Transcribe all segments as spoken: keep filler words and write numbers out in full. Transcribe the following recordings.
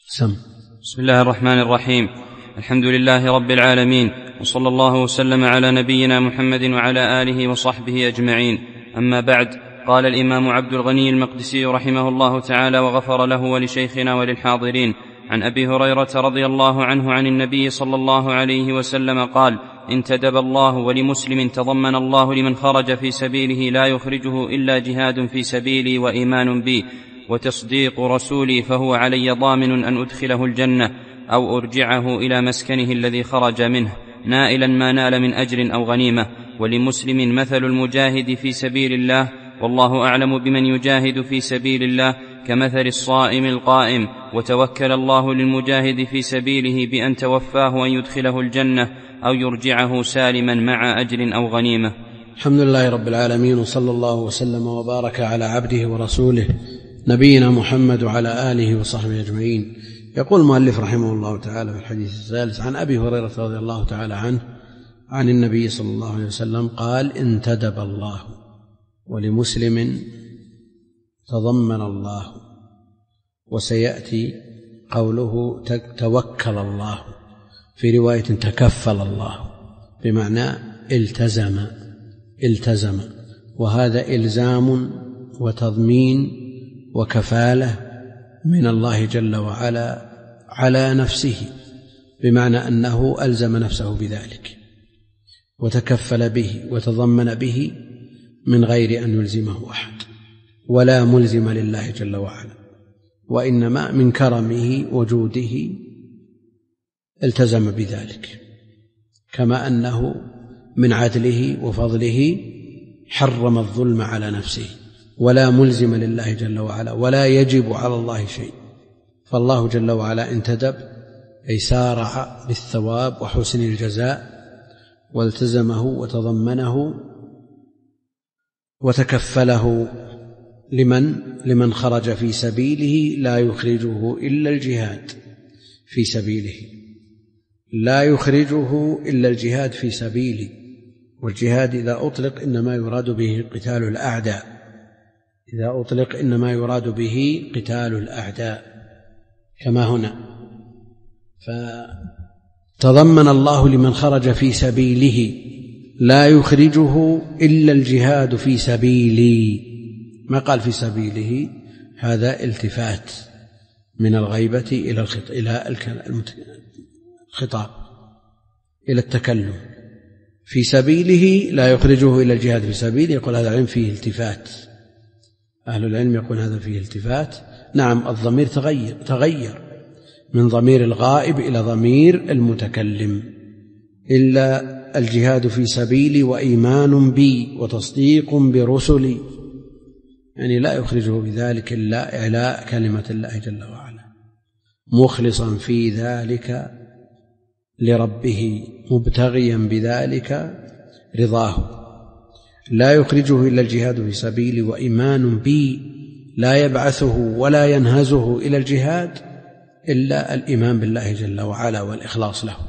سم. بسم الله الرحمن الرحيم. الحمد لله رب العالمين، وصلى الله وسلم على نبينا محمد وعلى آله وصحبه أجمعين. أما بعد، قال الإمام عبد الغني المقدسي رحمه الله تعالى وغفر له ولشيخنا وللحاضرين عن أبي هريرة رضي الله عنه عن النبي صلى الله عليه وسلم قال: انتدب الله ولمسلم تضمن الله لمن خرج في سبيله لا يخرجه إلا جهاد في سبيلي وإيمان بي وتصديق رسولي، فهو علي ضامن أن أدخله الجنة أو أرجعه إلى مسكنه الذي خرج منه نائلا ما نال من أجر أو غنيمة. ولمسلم مثل المجاهد في سبيل الله، والله أعلم بمن يجاهد في سبيل الله، كمثل الصائم القائم، وتوكل الله للمجاهد في سبيله بأن توفاه أن يدخله الجنة أو يرجعه سالما مع أجر أو غنيمة. الحمد لله رب العالمين، وصلى الله وسلم وبارك على عبده ورسوله نبينا محمد وعلى آله وصحبه أجمعين. يقول المؤلف رحمه الله تعالى في الحديث الثالث عن أبي هريرة رضي الله تعالى عنه عن النبي صلى الله عليه وسلم قال: انتدب الله ولمسلم تضمن الله. وسيأتي قوله توكل الله، في رواية تكفل الله، بمعنى التزم التزم وهذا إلزام وتضمين وكفالة من الله جل وعلا على نفسه، بمعنى أنه ألزم نفسه بذلك وتكفل به وتضمن به من غير أن يلزمه أحد، ولا ملزم لله جل وعلا، وإنما من كرمه وجوده التزم بذلك، كما أنه من عدله وفضله حرم الظلم على نفسه، ولا ملزم لله جل وعلا، ولا يجب على الله شيء. فالله جل وعلا انتدب أي سارع بالثواب وحسن الجزاء، والتزمه وتضمنه وتكفله لمن لمن خرج في سبيله لا يخرجه إلا الجهاد في سبيله، لا يخرجه إلا الجهاد في سبيله. والجهاد إذا أطلق إنما يراد به قتال الأعداء، إذا أطلق إنما يراد به قتال الأعداء كما هنا. فتضمن الله لمن خرج في سبيله لا يخرجه إلا الجهاد في سبيلي، ما قال في سبيله، هذا التفات من الغيبة إلى الخطاب إلى التكلم. في سبيله لا يخرجه إلا الجهاد في سبيله، يقول هذا العلم فيه التفات، أهل العلم يقول هذا فيه التفات. نعم، الضمير تغير تغير من ضمير الغائب إلى ضمير المتكلم. إلا الجهاد في سبيلي وإيمان بي وتصديق برسلي، يعني لا يخرجه بذلك إلا إعلاء كلمة الله جل وعلا، مخلصا في ذلك لربه مبتغيا بذلك رضاه. لا يخرجه إلا الجهاد في سبيلي وإيمان بي، لا يبعثه ولا ينهزه إلى الجهاد إلا الإيمان بالله جل وعلا والإخلاص له.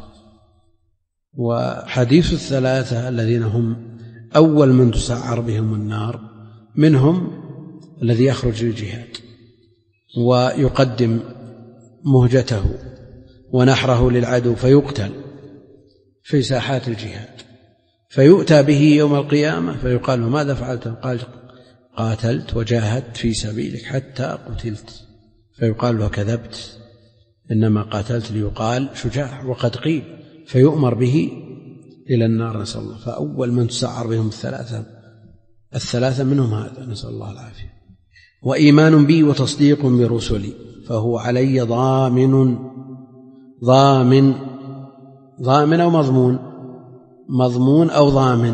وحديث الثلاثة الذين هم أول من تسعر بهم النار، منهم الذي يخرج للجهاد ويقدم مهجته ونحره للعدو فيقتل في ساحات الجهاد، فيؤتى به يوم القيامة فيقال له: ماذا فعلت؟ قال: قاتلت وجاهدت في سبيلك حتى قتلت. فيقال له: كذبت، إنما قاتلت ليقال شجاع، وقد قيل، فيؤمر به إلى النار، نسأل الله. فأول من تسعر بهم الثلاثة الثلاثة منهم هذا، نسأل الله العافية. وإيمان بي وتصديق برسلي، فهو علي ضامن ضامن ضامن أو مضمون مضمون أو ضامن،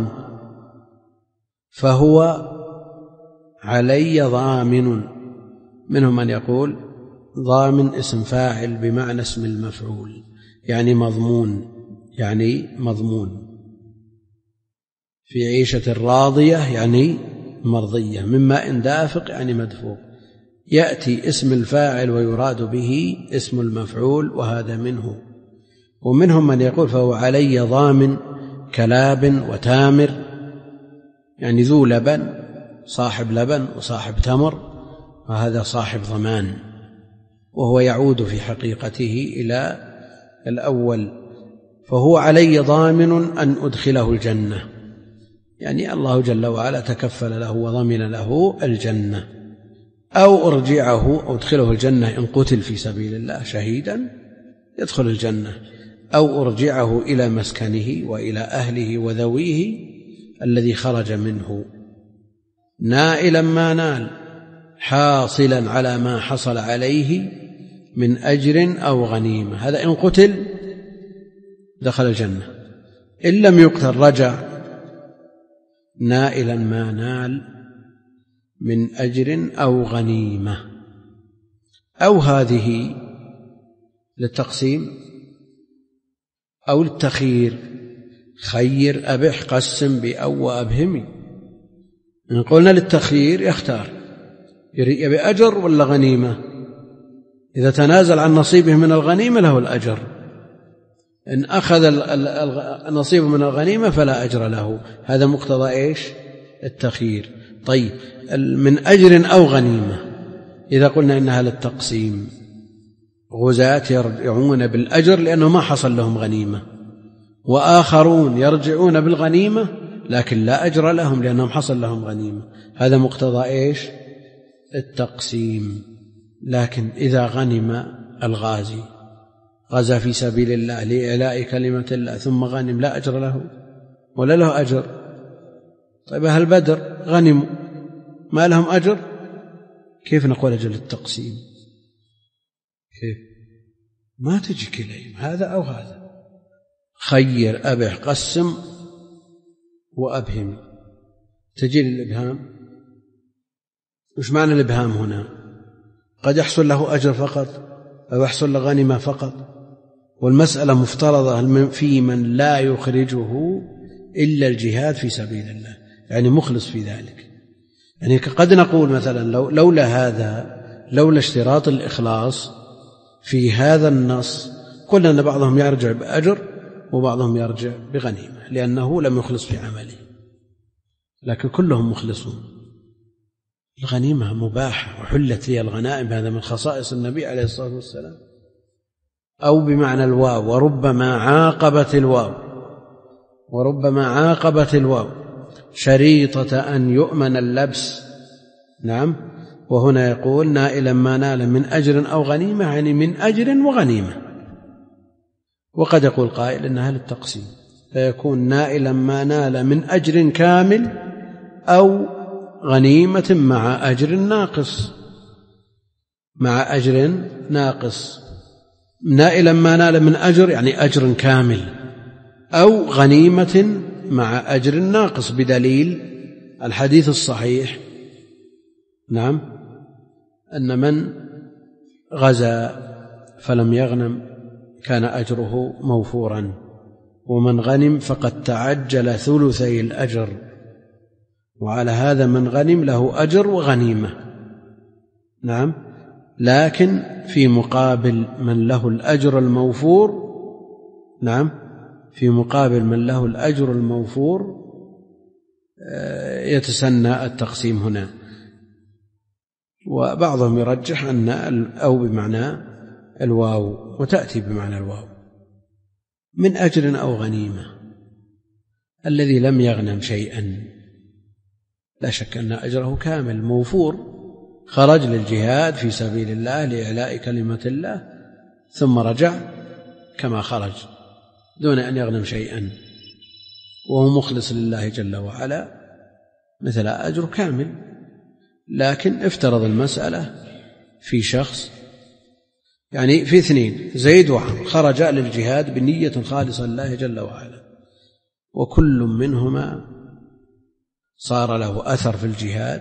فهو علي ضامن. منهم من يقول ضامن اسم فاعل بمعنى اسم المفعول، يعني مضمون، يعني مضمون. في عيشة راضية يعني مرضية، مما إن دافق يعني مدفوق. يأتي اسم الفاعل ويراد به اسم المفعول، وهذا منه. ومنهم من يقول فهو علي ضامن كلاب وتامر، يعني ذو لبن، صاحب لبن وصاحب تمر، وهذا صاحب ضمان. وهو يعود في حقيقته إلى الأول، فهو علي ضامن أن أدخله الجنة، يعني الله جل وعلا تكفل له وضمن له الجنة، أو أرجعه أو أدخله الجنة إن قتل في سبيل الله شهيدا يدخل الجنة، أو أرجعه إلى مسكنه وإلى أهله وذويه الذي خرج منه نائلا ما نال، حاصلا على ما حصل عليه من أجر أو غنيمة. هذا إن قتل دخل الجنة، إن لم يقتل رجع نائلا ما نال من أجر أو غنيمة. أو هذه للتقسيم أو للتخيير، خير أبح قسم بأو وأبهمي. إن قلنا للتخيير يختار يبي أجر ولا غنيمة، إذا تنازل عن نصيبه من الغنيمة له الأجر، إن أخذ النصيب من الغنيمة فلا أجر له. هذا مقتضى إيش؟ التخيير. طيب من أجر أو غنيمة، إذا قلنا إنها للتقسيم، غزاة يرجعون بالأجر لأنه ما حصل لهم غنيمة، وآخرون يرجعون بالغنيمة لكن لا أجر لهم لأنهم حصل لهم غنيمة. هذا مقتضى إيش؟ التقسيم. لكن إذا غنم الغازي غزا في سبيل الله لإعلاء كلمة الله ثم غنم، لا أجر له ولا له أجر. طيب أهل بدر غنموا ما لهم أجر، كيف نقول أجل التقسيم؟ كيف؟ ما تجي كليهم هذا أو هذا، خير أبح قسم وأبهم. تجي للإبهام، وش معنى الإبهام هنا؟ قد يحصل له أجر فقط أو يحصل له غنيمة فقط، والمسألة مفترضة في من لا يخرجه إلا الجهاد في سبيل الله، يعني مخلص في ذلك. يعني قد نقول مثلا لو لولا هذا، لولا اشتراط الإخلاص في هذا النص، قلنا أن بعضهم يرجع بأجر وبعضهم يرجع بغنيمة لأنه لم يخلص في عمله، لكن كلهم مخلصون. الغنيمة مباحة وحلت لي الغنائم، هذا من خصائص النبي عليه الصلاة والسلام. أو بمعنى الواو، وربما عاقبت الواو وربما عاقبت الواو شريطة أن يؤمن اللبس. نعم. وهنا يقول نائلا ما نال من أجر أو غنيمة، يعني من أجر وغنيمة. وقد يقول قائل إنها للتقسيم، فيكون نائلا ما نال من أجر كامل أو غنيمة مع أجر ناقص مع أجر ناقص. نائلا ما نال من أجر يعني أجر كامل، أو غنيمة مع أجر ناقص، بدليل الحديث الصحيح نعم أن من غزا فلم يغنم كان أجره موفورا، ومن غنم فقد تعجل ثلثي الأجر، وعلى هذا من غنم له أجر وغنيمة. نعم. لكن في مقابل من له الأجر الموفور، نعم في مقابل من له الأجر الموفور يتسنى التقسيم هنا. وبعضهم يرجح أن أو بمعنى الواو، وتأتي بمعنى الواو، من أجر أو غنيمة. الذي لم يغنم شيئا لا شك أن أجره كامل موفور، خرج للجهاد في سبيل الله لإعلاء كلمة الله ثم رجع كما خرج دون أن يغنم شيئا وهو مخلص لله جل وعلا، مثل أجر كامل. لكن افترض المسألة في شخص، يعني في اثنين زيد وعمر خرجا للجهاد بنية خالصة لله جل وعلا، وكل منهما صار له أثر في الجهاد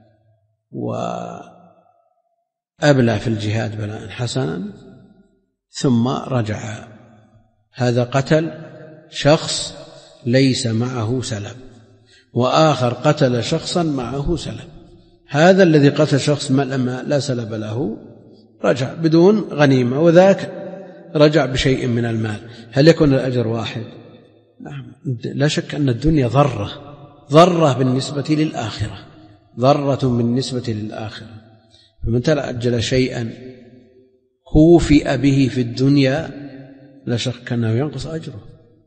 وأبلى في الجهاد بلاء حسنا ثم رجع. هذا قتل شخص ليس معه سلب، وآخر قتل شخصا معه سلب. هذا الذي قتل شخص لما لا سلب له رجع بدون غنيمة، وذاك رجع بشيء من المال. هل يكون الأجر واحد؟ نعم. لا شك أن الدنيا ضرة ضرة بالنسبة للآخرة، ضرة بالنسبة للآخرة. فمن تأجل شيئا كوفئ به في الدنيا لا شك أنه ينقص أجره.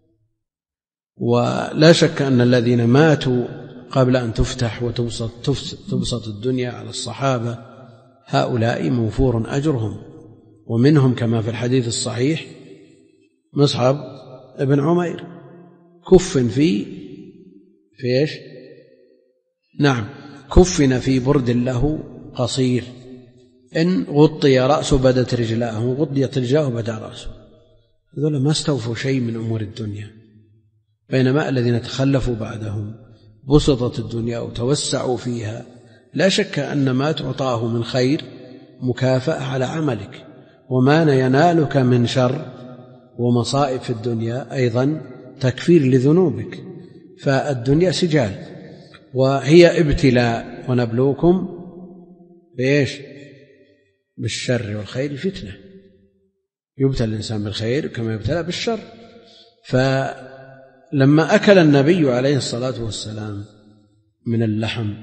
ولا شك أن الذين ماتوا قبل أن تفتح وتبسط تبسط الدنيا على الصحابة هؤلاء موفور أجرهم. ومنهم كما في الحديث الصحيح مصعب ابن عمير كفن في في إيش؟ نعم، كفن في برد له قصير، إن غطي رأسه بدت رجلاه، وغطيت رجلاه بدا رأسه. هذول ما استوفوا شيء من أمور الدنيا، بينما الذين تخلفوا بعدهم بسطت الدنيا وتوسعوا فيها. لا شك أن ما تعطاه من خير مكافأة على عملك، وما ينالك من شر ومصائب في الدنيا أيضا تكفير لذنوبك. فالدنيا سجال وهي ابتلاء، ونبلوكم بإيش؟ بالشر والخير فتنة. يبتلى الإنسان بالخير كما يبتلى بالشر. فلما أكل النبي عليه الصلاة والسلام من اللحم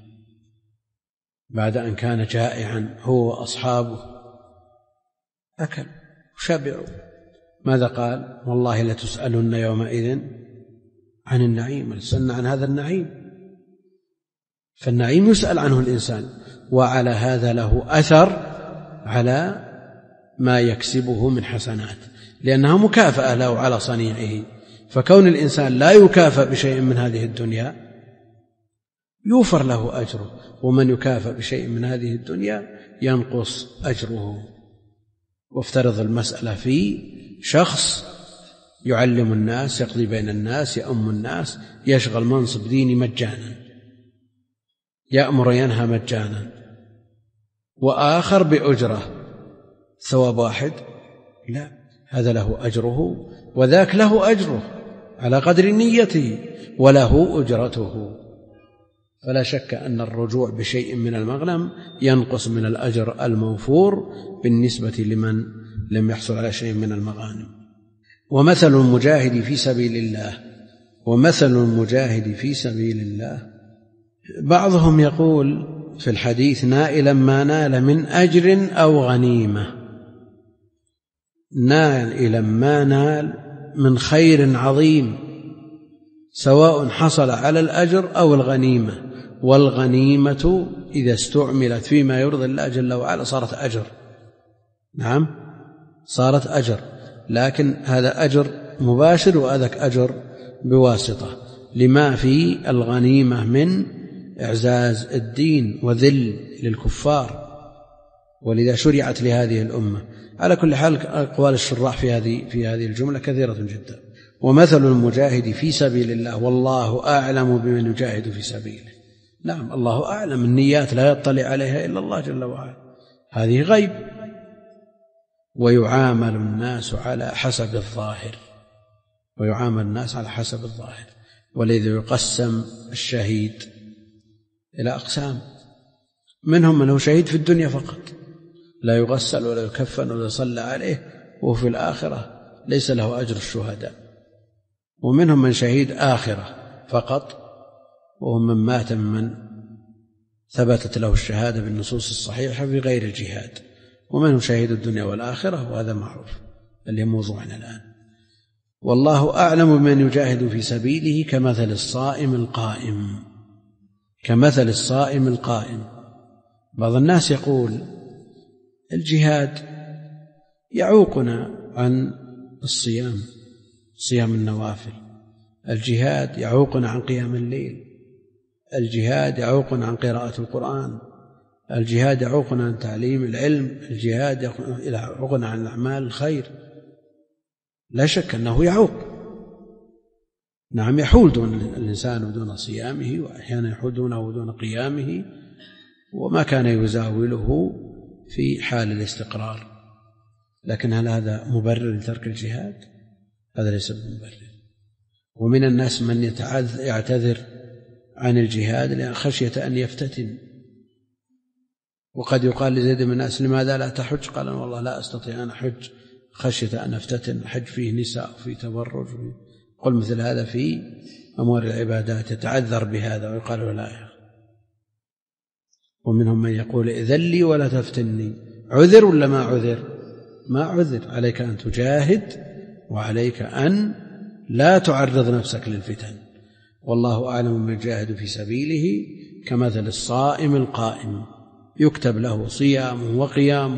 بعد أن كان جائعا هو وأصحابه، أكل وشبعوا، ماذا قال؟ والله لتسألن يومئذ عن النعيم، لتسألن عن هذا النعيم. فالنعيم يسأل عنه الإنسان، وعلى هذا له أثر على ما يكسبه من حسنات، لأنها مكافأة له على صنيعه. فكون الإنسان لا يكافأ بشيء من هذه الدنيا يوفر له أجره، ومن يكافأ بشيء من هذه الدنيا ينقص أجره. وافترض المسألة في شخص يعلم الناس، يقضي بين الناس، يأم الناس، يشغل منصب ديني مجانا، يأمر ينهى مجانا، وآخر بأجرة، ثواب واحد؟ لا، هذا له أجره وذاك له أجره على قدر نيته وله أجرته. فلا شك أن الرجوع بشيء من المغنم ينقص من الأجر الموفور بالنسبة لمن لم يحصل على شيء من المغانم. ومثل المجاهد في سبيل الله ومثل المجاهد في سبيل الله، بعضهم يقول في الحديث نائلا ما نال من أجر أو غنيمة، نائلا ما نال من خير عظيم سواء حصل على الأجر أو الغنيمة. والغنيمة إذا استعملت فيما يرضي الله جل وعلا صارت أجر، نعم صارت أجر، لكن هذا أجر مباشر وهذاك أجر بواسطة، لما في الغنيمة من إعزاز الدين وذل للكفار، ولذا شرعت لهذه الأمة. على كل حال أقوال الشراح في هذه في هذه الجملة كثيرة جدا. ومثل المجاهد في سبيل الله والله أعلم بمن يجاهد في سبيله. نعم، الله أعلم، النيات لا يطلع عليها إلا الله جل وعلا، هذه غيب. ويعامل الناس على حسب الظاهر ويعامل الناس على حسب الظاهر ولذا يقسم الشهيد إلى أقسام. منهم من هو شهيد في الدنيا فقط، لا يغسل ولا يكفن ولا يصلى عليه، وفي الآخرة ليس له أجر الشهداء. ومنهم من شهيد آخرة فقط، وهم من مات ممن ثبتت له الشهادة بالنصوص الصحيحة في غير الجهاد. ومنهم شهيد الدنيا والآخرة، وهذا معروف اللي موضوعنا الآن. والله أعلم بمن يجاهد في سبيله كمثل الصائم القائم كمثل الصائم القائم. بعض الناس يقول الجهاد يعوقنا عن الصيام، صيام النوافل، الجهاد يعوقنا عن قيام الليل، الجهاد يعوقنا عن قراءة القرآن، الجهاد يعوقنا عن تعليم العلم، الجهاد يعوقنا عن أعمال الخير. لا شك أنه يعوق، نعم، يحول دون الإنسان دون صيامه، وأحيانا يحول دونه دون قيامه، وما كان يزاوله في حال الاستقرار. لكن هل هذا مبرر لترك الجهاد؟ هذا ليس مبرر. ومن الناس من يعتذر عن الجهاد لأن خشية أن يفتتن. وقد يقال لزيد بن أنس لماذا لا تحج؟ قال والله لا أستطيع أن أحج خشية أن أفتتن، الحج فيه نساء وفيه تبرج، قل مثل هذا في أمور العبادات يتعذر بهذا ويقال له لا يا. ومنهم من يقول إذن لي ولا تفتني، عذر ولا ما عذر؟ ما عذر، عليك أن تجاهد وعليك أن لا تعرض نفسك للفتن. والله أعلم من يجاهد في سبيله كمثل الصائم القائم يكتب له صيامه وقيامه.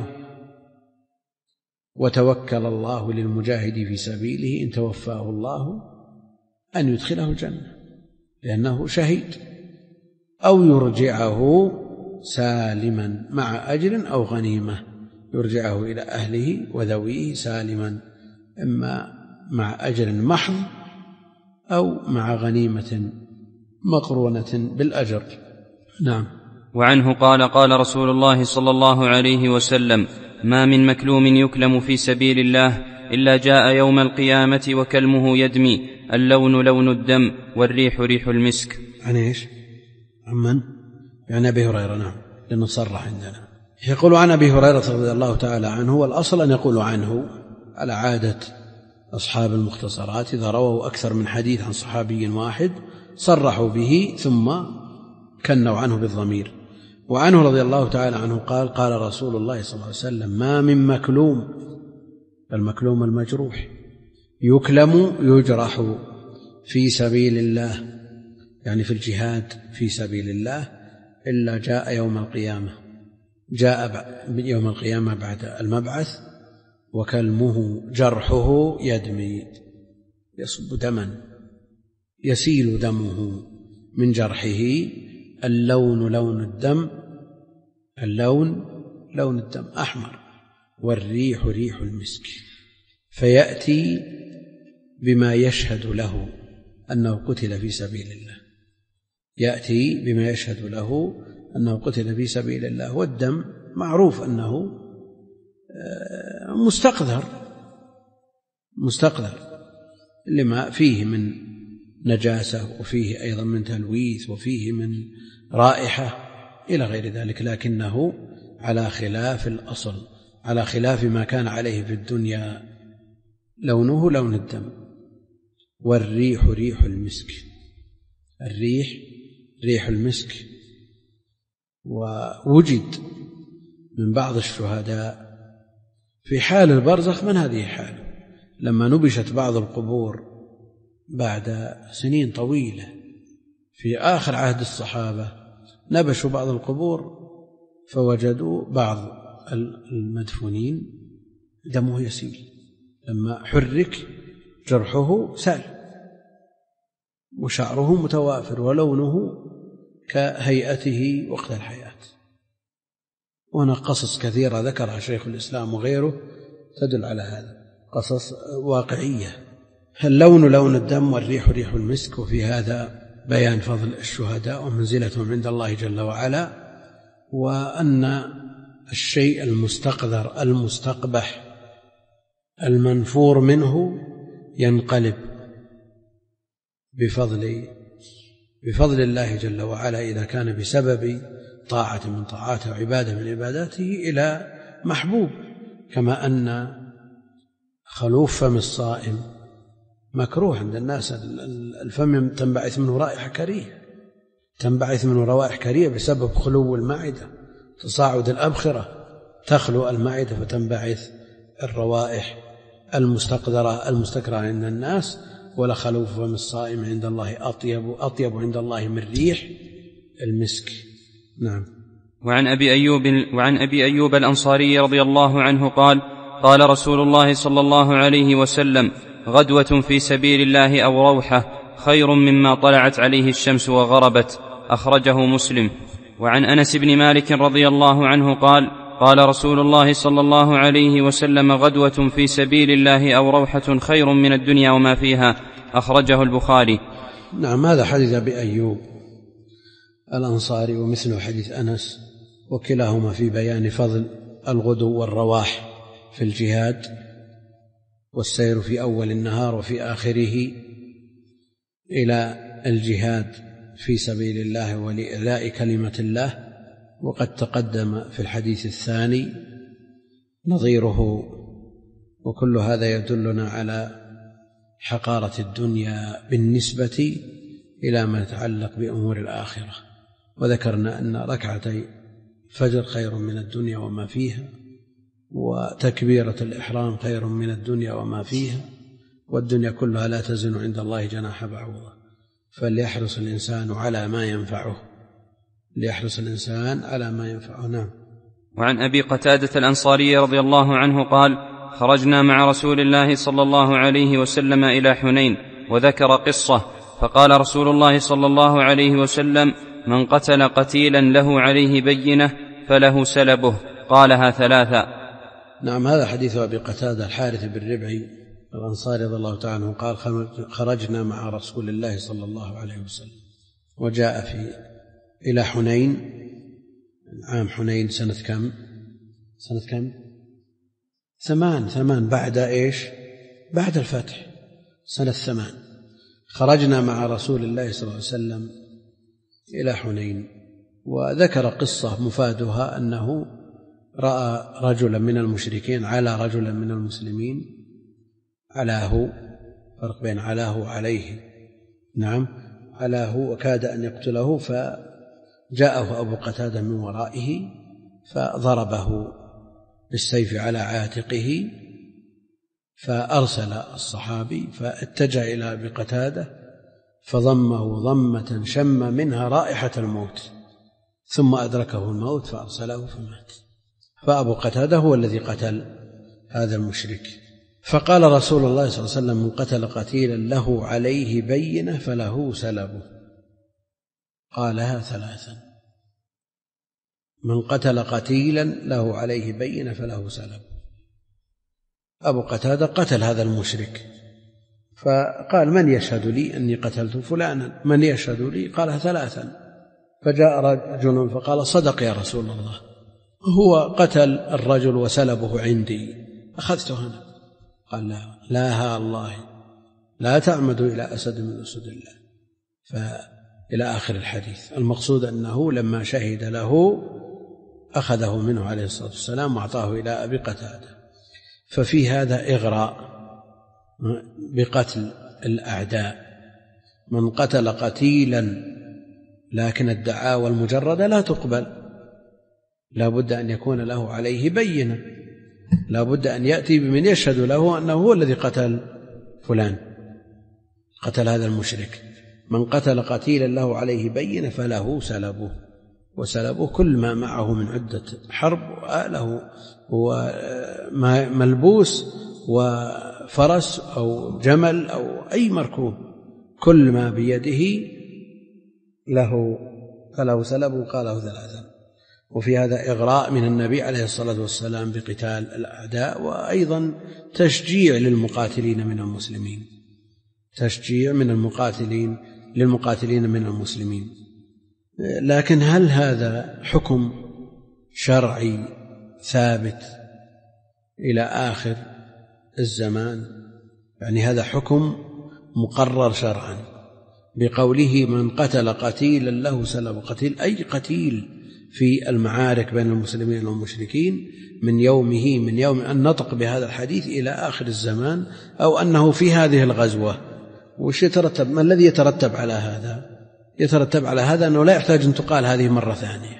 وتوكل الله للمجاهد في سبيله إن توفاه الله أن يدخله الجنة لأنه شهيد، أو يرجعه سالما مع أجر أو غنيمة، يرجعه إلى أهله وذويه سالما، إما مع أجر محض أو مع غنيمة مقرونة بالأجر. نعم. وعنه قال قال رسول الله صلى الله عليه وسلم: ما من مكلوم يكلم في سبيل الله إلا جاء يوم القيامة وكلمه يدمي، اللون لون الدم والريح ريح المسك. عن إيش؟ عمن؟ يعني أبي هريرة. نعم، لأنه صرح عندنا. يقول عن أبي هريرة رضي الله تعالى عنه، والأصل أن يقول عنه على عادة أصحاب المختصرات، إذا رووا أكثر من حديث عن صحابي واحد صرحوا به ثم كنوا عنه بالضمير. وعنه رضي الله تعالى عنه قال قال رسول الله صلى الله عليه وسلم: ما من مكلوم، المكلوم المجروح، يكلم يجرح في سبيل الله، يعني في الجهاد في سبيل الله، إلا جاء يوم القيامة، جاء يوم القيامة بعد المبعث وكلمه جرحه يدمي، يصب دما، يسيل دمه من جرحه، اللون لون الدم، اللون لون الدم أحمر، والريح ريح المسك، فيأتي بما يشهد له أنه قتل في سبيل الله، يأتي بما يشهد له أنه قتل في سبيل الله. والدم معروف أنه مستقذر مستقذر لما فيه من نجاسة، وفيه أيضا من تلويث، وفيه من رائحة إلى غير ذلك، لكنه على خلاف الأصل، على خلاف ما كان عليه في الدنيا، لونه لون الدم. والريح ريح المسك، الريح ريح المسك. ووجد من بعض الشهداء في حال البرزخ من هذه حاله، لما نبشت بعض القبور بعد سنين طويلة في آخر عهد الصحابة، نبشوا بعض القبور فوجدوا بعض المدفونين دمه يسيل، لما حرك جرحه سال، وشعره متوافر، ولونه كهيئته وقت الحياة. وهنا قصص كثيرة ذكرها شيخ الإسلام وغيره تدل على هذا، قصص واقعية. اللون لون الدم والريح ريح المسك. وفي هذا بيان فضل الشهداء ومنزلتهم عند الله جل وعلا، وأن الشيء المستقذر المستقبح المنفور منه ينقلب بفضل بفضل الله جل وعلا، إذا كان بسبب طاعة من طاعاته وعبادة من عباداته، إلى محبوب. كما أن خلوف فم الصائم مكروه عند الناس، الفم تنبعث منه رائحة كريهة، تنبعث منه روائح كريهة بسبب خلو المعدة، تصاعد الأبخرة، تخلو المعدة فتنبعث الروائح المستقذرة المستكرهة عند الناس. ولخلوف فم الصائم عند الله أطيب أطيب عند الله من ريح المسك. نعم. وعن أبي أيوب وعن أبي أيوب الأنصاري رضي الله عنه قال قال رسول الله صلى الله عليه وسلم: غدوة في سبيل الله أو روحة خير مما طلعت عليه الشمس وغربت. أخرجه مسلم. وعن أنس بن مالك رضي الله عنه قال قال رسول الله صلى الله عليه وسلم: غدوة في سبيل الله أو روحة خير من الدنيا وما فيها. أخرجه البخاري. نعم، هذا حديث أبي أيوب الأنصاري ومثله حديث أنس، وكلاهما في بيان فضل الغدو والرواح في الجهاد، والسير في أول النهار وفي آخره إلى الجهاد في سبيل الله ولإعلاء كلمة الله. وقد تقدم في الحديث الثاني نظيره. وكل هذا يدلنا على حقارة الدنيا بالنسبة إلى ما يتعلق بأمور الآخرة. وذكرنا أن ركعتي فجر خير من الدنيا وما فيها، وتكبيرة الإحرام خير من الدنيا وما فيها، والدنيا كلها لا تزن عند الله جناح بعوضة. فليحرص الإنسان على ما ينفعه، ليحرص الإنسان على ما ينفعه. نعم. وعن أبي قتادة الأنصاري رضي الله عنه قال: خرجنا مع رسول الله صلى الله عليه وسلم إلى حنين، وذكر قصة، فقال رسول الله صلى الله عليه وسلم: من قتل قتيلا له عليه بينة فله سلبه. قالها ثلاثا. نعم. هذا حديث أبي قتادة الحارث بن ربعي الأنصاري رضي الله تعالى عنه قال: خرجنا مع رسول الله صلى الله عليه وسلم، وجاء في إلى حنين، عام حنين سنة كم؟ سنة كم؟ ثمان ثمان بعد إيش؟ بعد الفتح، سنة ثمان. خرجنا مع رسول الله صلى الله عليه وسلم إلى حنين، وذكر قصة مفادها أنه رأى رجلا من المشركين على رجلا من المسلمين، علاه، فرق بين علاه وعليه، نعم، علاه، وكاد أن يقتله، فجاءه أبو قتادة من ورائه فضربه بالسيف على عاتقه، فأرسل الصحابي فاتجه إلى أبي قتادة فضمه ضمة شم منها رائحة الموت، ثم أدركه الموت فأرسله فمات. فأبو قتادة هو الذي قتل هذا المشرك. فقال رسول الله صلى الله عليه وسلم: من قتل قتيلا له عليه بينة فله سلبه. قالها ثلاثا: من قتل قتيلا له عليه بينة فله سلبه. أبو قتادة قتل هذا المشرك، فقال: من يشهد لي أني قتلت فلانا؟ من يشهد لي؟ قالها ثلاثا. فجاء رجل فقال: صدق يا رسول الله، هو قتل الرجل وسلبه عندي، أخذته أنا. قال: لا لا ها الله، لا تعمد إلى أسد من أسد الله. فإلى آخر الحديث. المقصود أنه لما شهد له أخذه منه عليه الصلاة والسلام وأعطاه إلى أبي قتادة. ففي هذا إغراء بقتل الأعداء. من قتل قتيلا لكن الدعاوى المجردة لا تقبل، لا بد أن يكون له عليه بينة، لا بد أن يأتي بمن يشهد له أنه هو الذي قتل فلان، قتل هذا المشرك. من قتل قتيلا له عليه بينة فله سلبه. وسلبه كل ما معه من عدة حرب وآله وملبوس وفرس أو جمل أو أي مركوب، كل ما بيده له فله سلبه. قاله ثلاثا. وفي هذا إغراء من النبي عليه الصلاة والسلام بقتال الأعداء، وأيضا تشجيع للمقاتلين من المسلمين، تشجيع من المقاتلين للمقاتلين من المسلمين. لكن هل هذا حكم شرعي ثابت إلى آخر الزمان؟ يعني هذا حكم مقرر شرعا بقوله: من قتل قتيلا له سلب. قتيل أي قتيل في المعارك بين المسلمين والمشركين من يومه، من يوم أن نطق بهذا الحديث إلى آخر الزمان، أو أنه في هذه الغزوة. وش يترتب؟ ما الذي يترتب على هذا؟ يترتب على هذا أنه لا يحتاج أن تقال هذه مرة ثانية.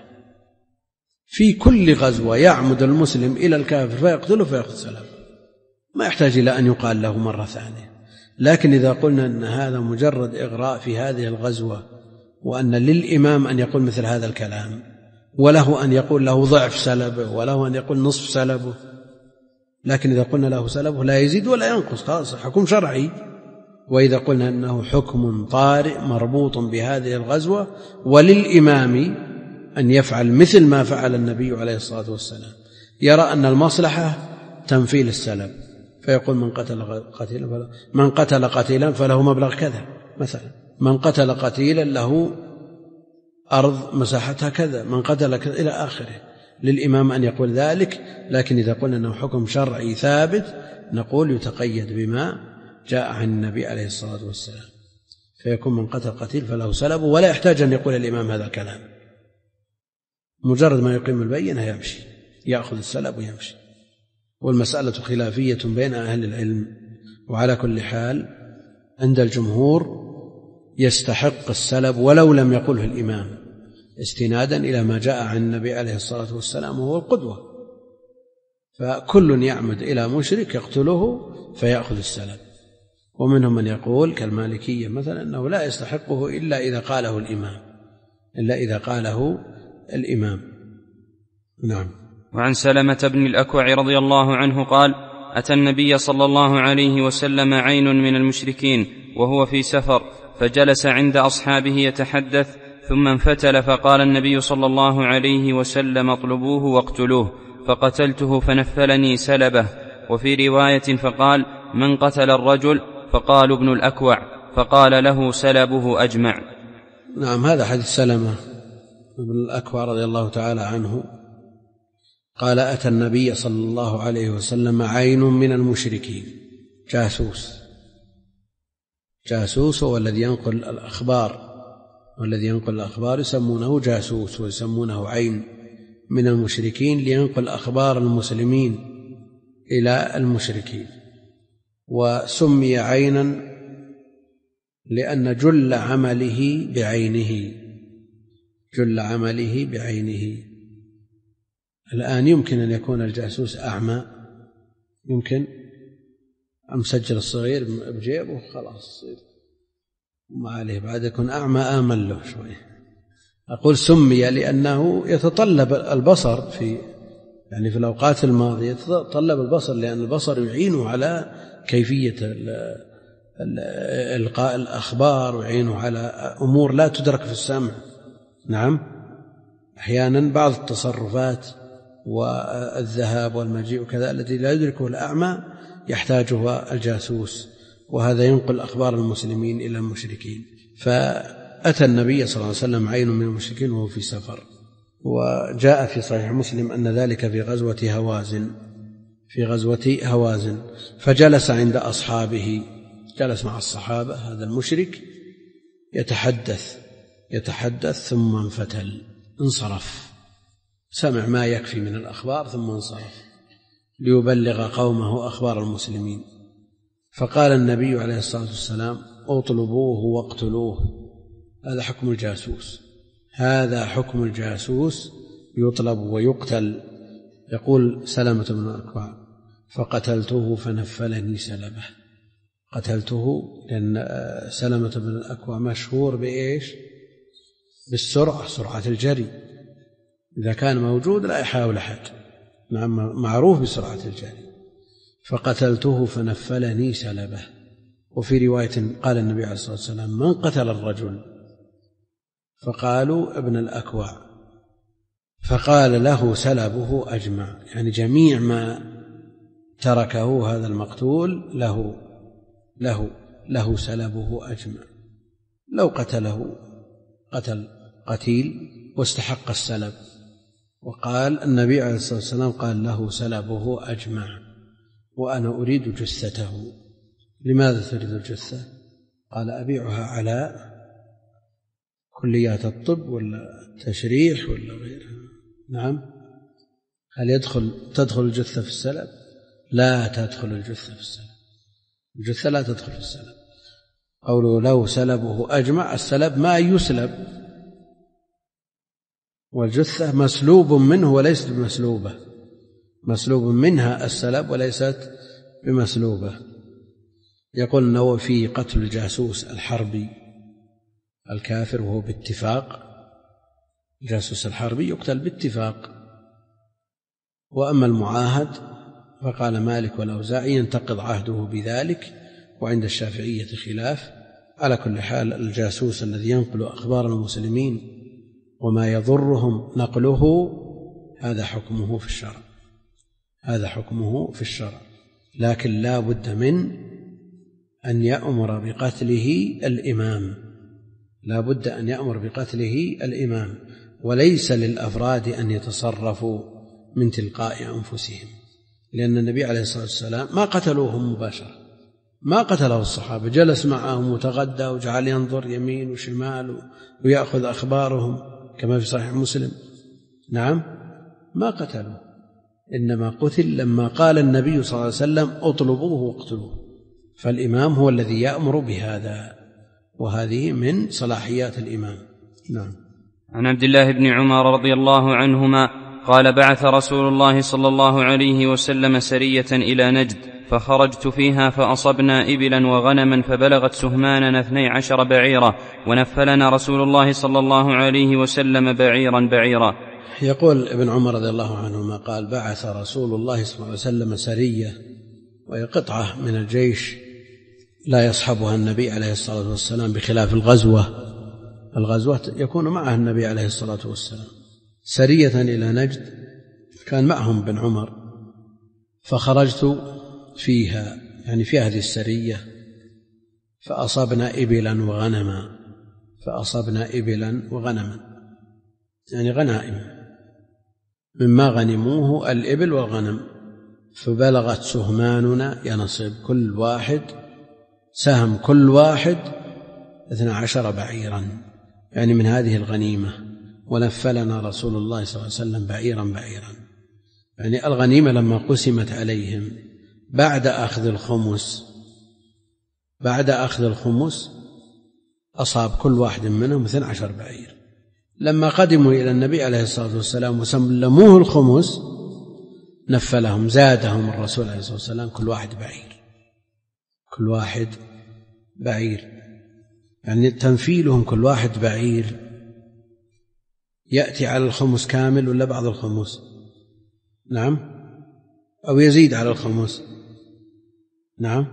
في كل غزوة يعمد المسلم إلى الكافر فيقتله فيأخذ سلام، ما يحتاج إلى أن يقال له مرة ثانية. لكن إذا قلنا أن هذا مجرد إغراء في هذه الغزوة، وأن للإمام أن يقول مثل هذا الكلام، وله أن يقول له ضعف سلبه، وله أن يقول نصف سلبه، لكن إذا قلنا له سلبه لا يزيد ولا ينقص، خلاص حكم شرعي. وإذا قلنا أنه حكم طارئ مربوط بهذه الغزوة، وللإمام أن يفعل مثل ما فعل النبي عليه الصلاة والسلام، يرى أن المصلحة تنفيل السلب، فيقول: من قتل قتيلا فله, من قتل قتيلا فله مبلغ كذا مثلا، من قتل قتيلا له أرض مساحتها كذا، من قتل كذا إلى آخره. للإمام أن يقول ذلك. لكن إذا قلنا أنه حكم شرعي ثابت نقول يتقيد بما جاء عن النبي عليه الصلاة والسلام، فيكون من قتل قتيل فله سلبه، ولا يحتاج أن يقول الإمام هذا الكلام، مجرد ما يقيم البينة يمشي، يأخذ السلب ويمشي. والمسألة خلافية بين أهل العلم، وعلى كل حال عند الجمهور يستحق السلب ولو لم يقله الإمام، استنادا إلى ما جاء عن النبي عليه الصلاة والسلام وهو القدوة. فكل يعمد إلى مشرك يقتله فيأخذ السلب. ومنهم من يقول كالمالكية مثلا أنه لا يستحقه إلا إذا قاله الإمام إلا إذا قاله الإمام. نعم. وعن سلمة بن الأكوع رضي الله عنه قال: أتى النبي صلى الله عليه وسلم عين من المشركين وهو في سفر، فجلس عند أصحابه يتحدث، ثم انفتل، فقال النبي صلى الله عليه وسلم: اطلبوه واقتلوه، فقتلته فنفلني سلبه. وفي رواية: فقال: من قتل الرجل؟ فقالوا: ابن الأكوع، فقال له: سلبه أجمع. نعم. هذا حديث سلمة بن الأكوع رضي الله تعالى عنه قال: أتى النبي صلى الله عليه وسلم عين من المشركين، جاسوس. جاسوس هو الذي ينقل الأخبار، والذي ينقل الأخبار يسمونه جاسوس، ويسمونه عين من المشركين لينقل أخبار المسلمين إلى المشركين. وسمي عينا لأن جل عمله بعينه، جل عمله بعينه. الآن يمكن أن يكون الجاسوس أعمى، يمكن مسجل الصغير بجيبه خلاص ما عليه، بعد يكون أعمى آمن له شوي. أقول سمي لأنه يتطلب البصر في يعني في الأوقات الماضية يتطلب البصر، لأن البصر يعينه على كيفية إلقاء الأخبار، ويعينه على أمور لا تدرك في السمع. نعم. أحيانا بعض التصرفات والذهاب والمجيء وكذا الذي لا يدركه الأعمى يحتاجها الجاسوس، وهذا ينقل أخبار المسلمين إلى المشركين. فأتى النبي صلى الله عليه وسلم عين من المشركين وهو في سفر. وجاء في صحيح مسلم أن ذلك في غزوة هوازن، في غزوة هوازن فجلس عند أصحابه، جلس مع الصحابة هذا المشرك يتحدث يتحدث ثم انفتل، انصرف، سمع ما يكفي من الأخبار ثم انصرف ليبلغ قومه أخبار المسلمين. فقال النبي عليه الصلاة والسلام: اطلبوه واقتلوه. هذا حكم الجاسوس، هذا حكم الجاسوس، يطلب ويقتل. يقول سلمة بن الأكوع: فقتلته فنفلني سلبه. قتلته لأن سلمة بن الأكوع مشهور بإيش؟ بالسرعة، سرعة الجري، إذا كان موجود لا يحاول أحد، معروف بسرعة الجري. فقتلته فنفلني سلبه. وفي رواية قال النبي عليه الصلاة والسلام: من قتل الرجل؟ فقالوا: ابن الأكوع. فقال له: سلبه أجمع، يعني جميع ما تركه هذا المقتول له له له سلبه أجمع. لو قتله قتل قتيل واستحق السلب. وقال النبي عليه الصلاة والسلام قال له: سلبه أجمع، وأنا أريد جثته. لماذا تريد الجثة؟ قال: أبيعها على كليات الطب ولا التشريح ولا غيرها. نعم. هل يدخل تدخل الجثة في السلب؟ لا تدخل الجثة في السلب، الجثة لا تدخل في السلب. قوله لو سلبه أجمع، السلب ما يسلب، والجثة مسلوب منه وليست بمسلوبة، مسلوب منها السلب وليست بمسلوبة. يقول النووي: في قتل الجاسوس الحربي الكافر وهو باتفاق، الجاسوس الحربي يقتل باتفاق. وأما المعاهد فقال مالك والأوزاعي ينتقض عهده بذلك، وعند الشافعية خلاف. على كل حال الجاسوس الذي ينقل أخبار المسلمين وما يضرهم نقله هذا حكمه في الشرع، هذا حكمه في الشرع، لكن لا بد من أن يأمر بقتله الإمام، لا بد أن يأمر بقتله الإمام، وليس للأفراد أن يتصرفوا من تلقاء أنفسهم، لأن النبي عليه الصلاة والسلام ما قتلوهم مباشرة، ما قتله الصحابة، جلس معهم وتغدى وجعل ينظر يمين وشمال ويأخذ أخبارهم كما في صحيح مسلم. نعم، ما قتلوه، إنما قتل لما قال النبي صلى الله عليه وسلم: اطلبوه واقتلوه. فالإمام هو الذي يأمر بهذا، وهذه من صلاحيات الإمام. نعم. عن عبد الله بن عمر رضي الله عنهما قال: بعث رسول الله صلى الله عليه وسلم سرية إلى نجد، فخرجت فيها فأصبنا إبلا وغنما فبلغت سهماننا اثني عشر بعيرا، ونفلنا رسول الله صلى الله عليه وسلم بعيرا بعيرا. يقول ابن عمر رضي الله عنهما قال: بعث رسول الله صلى الله عليه وسلم سرية، وهي قطعة من الجيش لا يصحبها النبي عليه الصلاة والسلام، بخلاف الغزوة. الغزوة يكون معها النبي عليه الصلاة والسلام. سرية إلى نجد كان معهم ابن عمر، فخرجت فيها، يعني في هذه السرية، فأصبنا إبلا وغنما فأصبنا إبلا وغنما يعني غنائم مما غنموه الإبل والغنم، فبلغت سهماننا، ينصب كل واحد سهم كل واحد اثنى عشر بعيرا، يعني من هذه الغنيمة. ونفلنا رسول الله صلى الله عليه وسلم بعيرا بعيرا، يعني الغنيمة لما قسمت عليهم بعد أخذ الخمس بعد أخذ الخمس أصاب كل واحد منهم اثنى عشر بعير. لما قدموا إلى النبي عليه الصلاة والسلام وسلموه الخمس نفلهم، زادهم الرسول عليه الصلاة والسلام كل واحد بعير كل واحد بعير يعني تنفيلهم كل واحد بعير يأتي على الخمس كامل ولا بعض الخمس؟ نعم، أو يزيد على الخمس؟ نعم،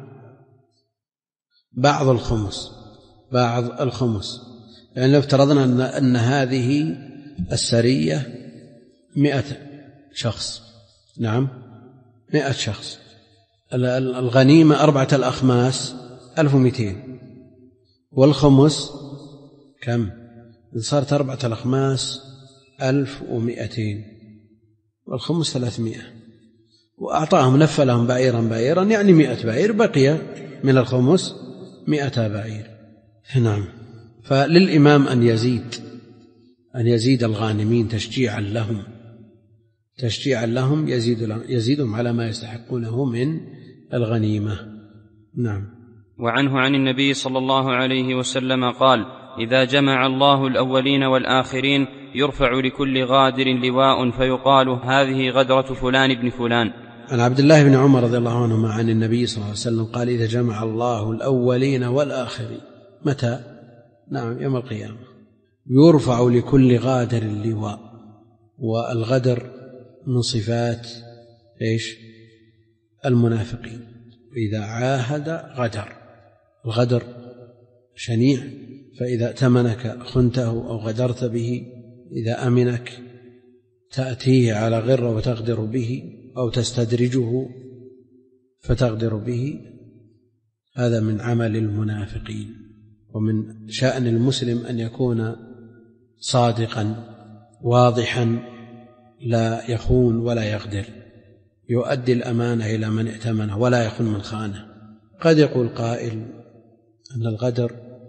بعض الخمس بعض الخمس يعني لو افترضنا أن, أن هذه السرية مئة شخص، نعم مئة شخص، الغنيمة أربعة الأخماس ألف ومئتين، والخمس كم؟ صارت أربعة الأخماس ألف ومئتين، والخمس ثلاثمائة، وأعطاهم نفلهم بعيرا بعيرا يعني مئة بعير، بقي من الخمس مئة بعير. نعم. فللإمام أن يزيد أن يزيد الغانمين تشجيعا لهم تشجيعا لهم يزيد يزيدهم على ما يستحقونه من الغنيمة. نعم. وعنه عن النبي صلى الله عليه وسلم قال: إذا جمع الله الأولين والآخرين يرفع لكل غادر لواء فيقال: هذه غدرة فلان بن فلان. عن عبد الله بن عمر رضي الله عنهما عن النبي صلى الله عليه وسلم قال: إذا جمع الله الأولين والآخرين. متى؟ نعم، يوم القيامة. يرفع لكل غادر لواء. والغدر من صفات إيش؟ المنافقين. إذا عاهد غدر، الغدر شنيع، فإذا ائتمنك خنته أو غدرت به، إذا أمنك تأتيه على غرة وتغدر به، أو تستدرجه فتغدر به. هذا من عمل المنافقين. ومن شأن المسلم أن يكون صادقا واضحا، لا يخون ولا يغدر، يؤدي الأمانة إلى من ائتمنه ولا يخون من خانه. قد يقول قائل أن الغدر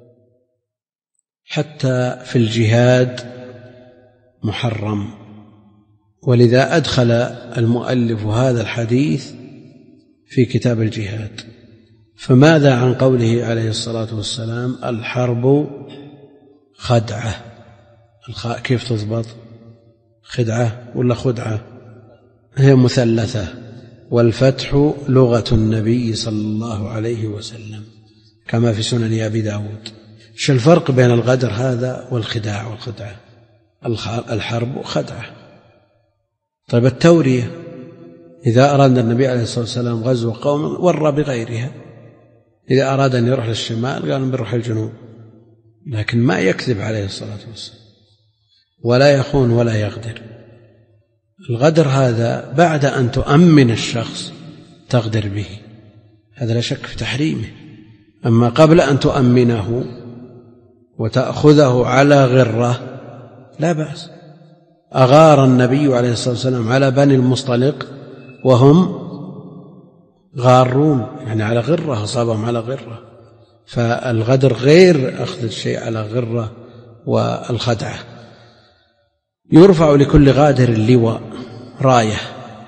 حتى في الجهاد محرم، ولذا أدخل المؤلف هذا الحديث في كتاب الجهاد. فماذا عن قوله عليه الصلاة والسلام: الحرب خدعة؟ الخاء كيف تضبط؟ خدعة ولا خدعة؟ هي مثلثة. والفتح لغة النبي صلى الله عليه وسلم كما في سنن أبي داود. شو الفرق بين الغدر هذا والخداع والخدعة؟ الحرب خدعة. طيب التورية، إذا أراد النبي عليه الصلاة والسلام غزو قوم ورى بغيرها، إذا أراد أن يروح للشمال قال بنروح الجنوب، لكن ما يكذب عليه الصلاة والسلام ولا يخون ولا يغدر. الغدر هذا بعد أن تؤمن الشخص تغدر به، هذا لا شك في تحريمه. أما قبل أن تؤمنه وتأخذه على غرة لا بأس. أغار النبي عليه الصلاة والسلام على بني المصطلق وهم غارون، يعني على غرة، أصابهم على غرة. فالغدر غير أخذ الشيء على غرة والخدعة. يرفع لكل غادر اللواء، راية.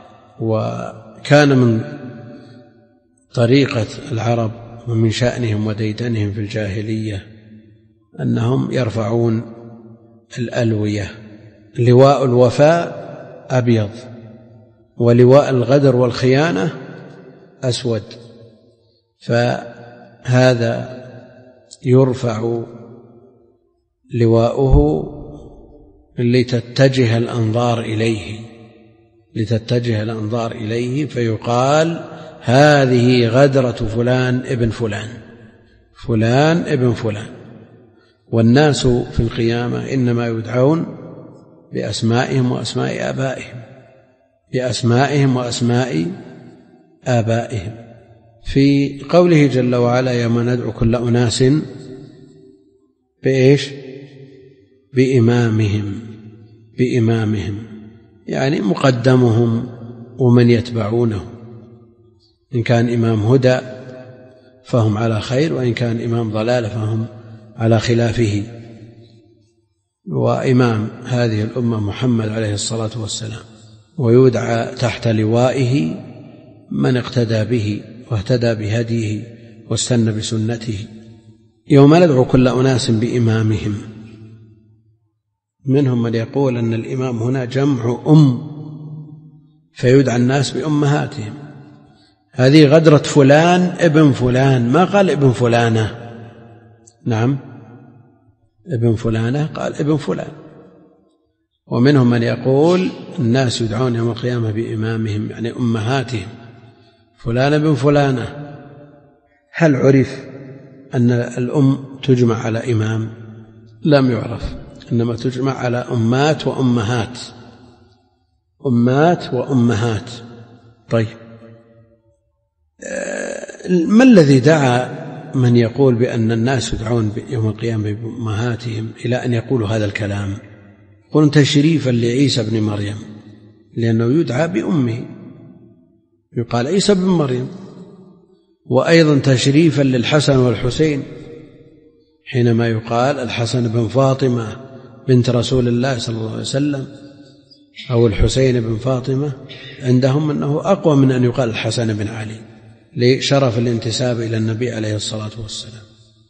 وكان من طريقة العرب ومن شأنهم وديدنهم في الجاهلية أنهم يرفعون الألوية. لواء الوفاء أبيض، ولواء الغدر والخيانة أسود. فهذا يرفع لواؤه لتتجه الأنظار إليه لتتجه الأنظار إليه فيقال هذه غدرة فلان ابن فلان فلان ابن فلان. والناس في القيامة إنما يدعون بأسمائهم وأسماء آبائهم بأسمائهم وأسماء آبائهم. في قوله جل وعلا يوم ندعو كل أناس بإيش؟ بإمامهم بإمامهم يعني مقدمهم ومن يتبعونه، إن كان إمام هدى فهم على خير، وإن كان إمام ضلال فهم على خلافه. وإمام هذه الأمة محمد عليه الصلاة والسلام، ويدعى تحت لوائه من اقتدى به واهتدى بهديه واستنى بسنته. يوم ندعو كل أناس بإمامهم، منهم من يقول أن الإمام هنا جمع أم فيدعى الناس بأمهاتهم. هذه غدرة فلان ابن فلان، ما قال ابن فلانة. نعم ابن فلانة، قال ابن فلان. ومنهم من يقول الناس يدعون يوم القيامة بإمامهم يعني أمهاتهم، فلان ابن فلانة. هل عرف أن الأم تجمع على إمام؟ لم يعرف، إنما تجمع على أمات وأمهات أمات وأمهات. طيب ما الذي دعا من يقول بأن الناس يدعون يوم القيامة بأمهاتهم إلى أن يقولوا هذا الكلام؟ يقولون تشريفا لعيسى بن مريم، لأنه يدعى بأمه، يقال عيسى بن مريم. وأيضا تشريفا للحسن والحسين، حينما يقال الحسن بن فاطمة بنت رسول الله صلى الله عليه وسلم أو الحسين بن فاطمة، عندهم أنه أقوى من أن يقال الحسن بن علي لشرف الانتساب إلى النبي عليه الصلاة والسلام.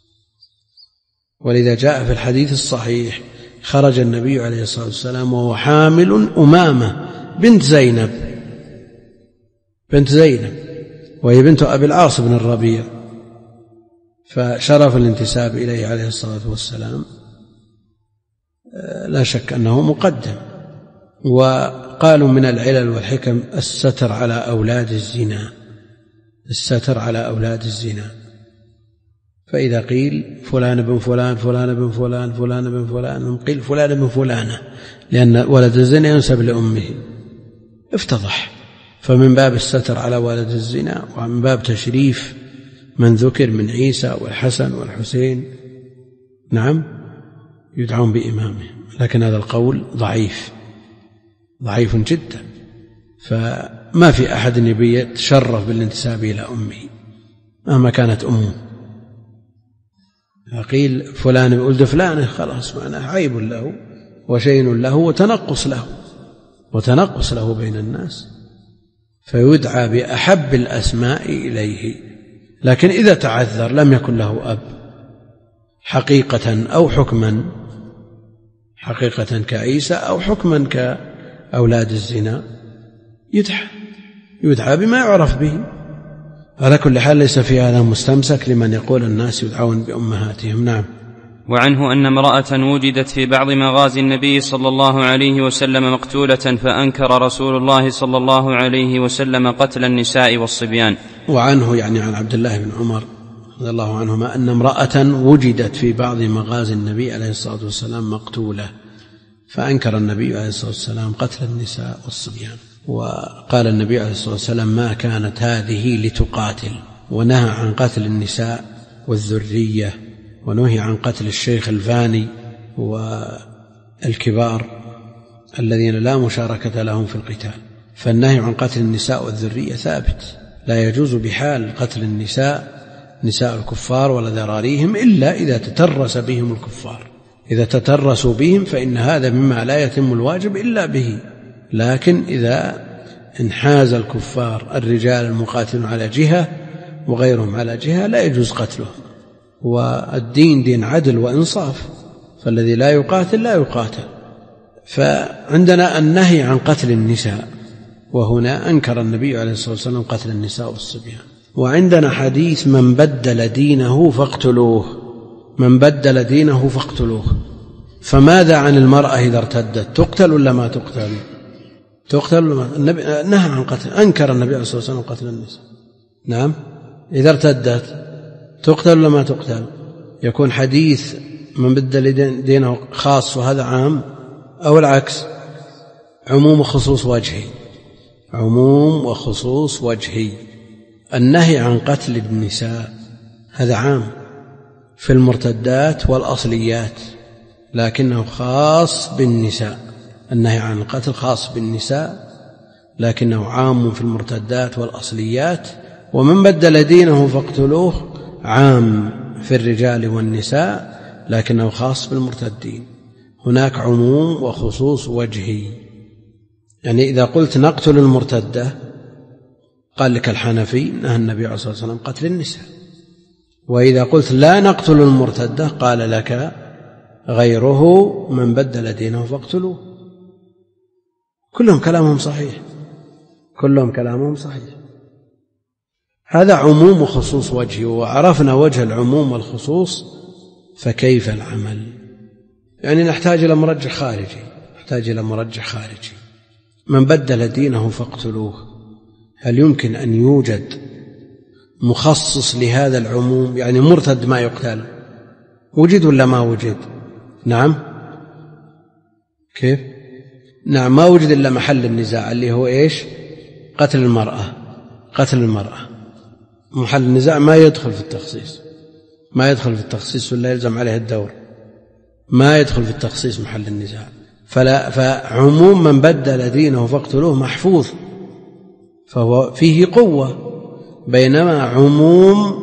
ولذا جاء في الحديث الصحيح خرج النبي عليه الصلاة والسلام وهو حامل أمامة بنت زينب بنت زينب وهي بنت أبي العاص بن الربيع، فشرف الانتساب إليه عليه الصلاة والسلام لا شك أنه مقدم. وقالوا من العلل والحكم الستر على أولاد الزنا الستر على أولاد الزنا فإذا قيل فلان بن فلان فلان بن فلان فلان بن فلان قيل فلان بن فلانة، لأن ولد الزنا ينسب لأمه افتضح. فمن باب الستر على ولد الزنا ومن باب تشريف من ذكر من عيسى والحسن والحسين نعم يدعون بإمامهم. لكن هذا القول ضعيف ضعيف جدا، فما في أحد يبي يتشرف بالانتساب إلى أمه مهما كانت أمه. قيل فلان ولد فلانه خلاص معناه عيب له وشين له وتنقص له وتنقص له بين الناس، فيدعى بأحب الأسماء إليه. لكن إذا تعذر لم يكن له أب حقيقة أو حكما، حقيقة كعيسى أو حكما كأولاد الزنا، يدعى يدعى بما يعرف به. على كل حال ليس في هذا مستمسك لمن يقول الناس يدعون بأمهاتهم. نعم. وعنه أن امرأة وجدت في بعض مغازي النبي صلى الله عليه وسلم مقتولة فأنكر رسول الله صلى الله عليه وسلم قتل النساء والصبيان. وعنه يعني عن عبد الله بن عمر رضي الله عنهما أن امرأة وجدت في بعض مغازي النبي عليه الصلاة والسلام مقتولة فأنكر النبي عليه الصلاة والسلام قتل النساء والصبيان، وقال النبي عليه الصلاة والسلام ما كانت هذه لتقاتل، ونهى عن قتل النساء والذرية، ونهي عن قتل الشيخ الفاني والكبار الذين لا مشاركة لهم في القتال. فالنهي عن قتل النساء والذرية ثابت، لا يجوز بحال قتل النساء نساء الكفار ولا ذراريهم إلا إذا تترس بهم الكفار، إذا تترسوا بهم فإن هذا مما لا يتم الواجب إلا به. لكن إذا انحاز الكفار الرجال المقاتلون على جهة وغيرهم على جهة لا يجوز قتلهم. والدين دين عدل وإنصاف، فالذي لا يقاتل لا يقاتل، فعندنا النهي عن قتل النساء، وهنا أنكر النبي عليه الصلاة والسلام قتل النساء والصبيان. وعندنا حديث من بدل دينه فاقتلوه، من بدل دينه فاقتلوه. فماذا عن المرأة إذا ارتدت؟ تقتل ولا ما تقتل؟ تقتل ولا ما؟ النبي نهى عن قتل، أنكر النبي عليه الصلاة والسلام قتل النساء. نعم، إذا ارتدت تقتل ولا ما تقتل؟ يكون حديث من بدل دينه خاص وهذا عام، أو العكس، عموم وخصوص وجهي، عموم وخصوص وجهي. النهي عن قتل النساء هذا عام في المرتدات والأصليات، لكنه خاص بالنساء. النهي عن القتل خاص بالنساء لكنه عام في المرتدات والأصليات. ومن بدل دينه فاقتلوه عام في الرجال والنساء لكنه خاص بالمرتدين. هناك عموم وخصوص وجهي، يعني إذا قلت نقتل المرتدة قال لك الحنفي نهى النبي عليه الصلاة والسلام قتل النساء، وإذا قلت لا نقتل المرتدة قال لك غيره من بدل دينه فاقتلوه. كلهم كلامهم صحيح، كلهم كلامهم صحيح. هذا عموم وخصوص وجهي، وعرفنا وجه العموم والخصوص، فكيف العمل؟ يعني نحتاج إلى مرجح خارجي، نحتاج إلى مرجح خارجي. من بدل دينه فاقتلوه، هل يمكن أن يوجد مخصص لهذا العموم؟ يعني مرتد ما يقتل، وجد ولا ما وجد؟ نعم، كيف؟ نعم، ما وجد إلا محل النزاع اللي هو إيش؟ قتل المرأة. قتل المرأة محل النزاع، ما يدخل في التخصيص، ما يدخل في التخصيص ولا يلزم عليه الدور، ما يدخل في التخصيص محل النزاع. فلا فعموم من بدل دينه فاقتلوه محفوظ، فهو فيه قوة، بينما عموم